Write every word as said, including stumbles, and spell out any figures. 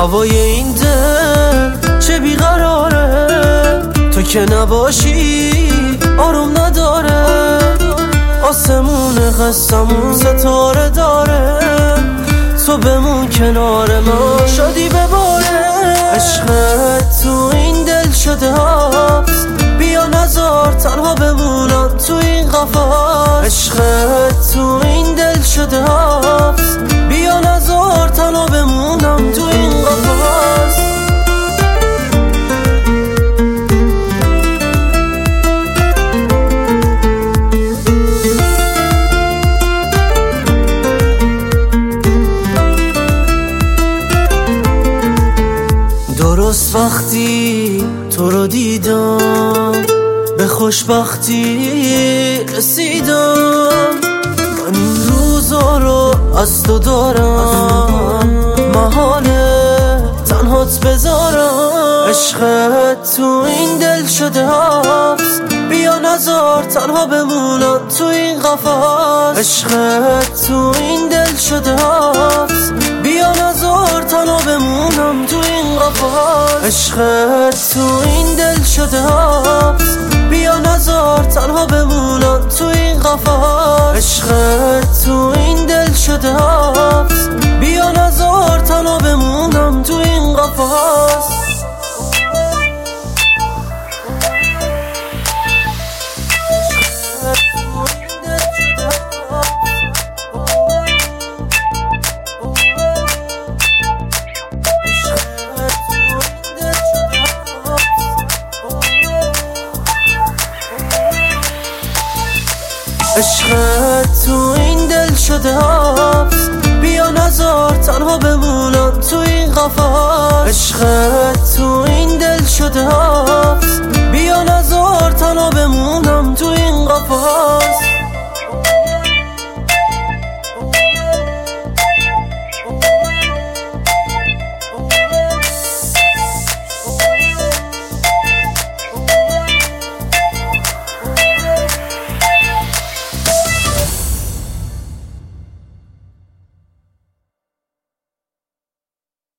هوای این دل چه بیقراره، تو که نباشی آروم نداره. آسمون قسمون ستاره داره، تو بمون کنار من شادی بباره. عشقت تو این دل شده هست، بیا نزار تنها بمونم تو این قفس. عشقت تو این دل شده هست، بیا نزار تنها بمونم تو این قفس. درست وقتی تو رو دیدم به خوشبختی رسیدم. من این روزا رو از تو دارم، محاله تنهات بذارم. عشقت تو این دل شده هست، بیا نزار تنها بمونم تو این قفس. عشقت تو این دل شده هست، بیا نزار تنها بمونم تو این قفس. عشقت تو این دل شده هست، بیا نزار تنها بمونم تو این قفس. عشقت تو این دل شده هست، بیا نزار تنها بمونم تو این قفس. عشقت تو این دل شده هست، بیا نزار تنها بمونم تو این قفس. عشقت تو این دل شده هست، بیا نزار تنها بمونم تو این قفس.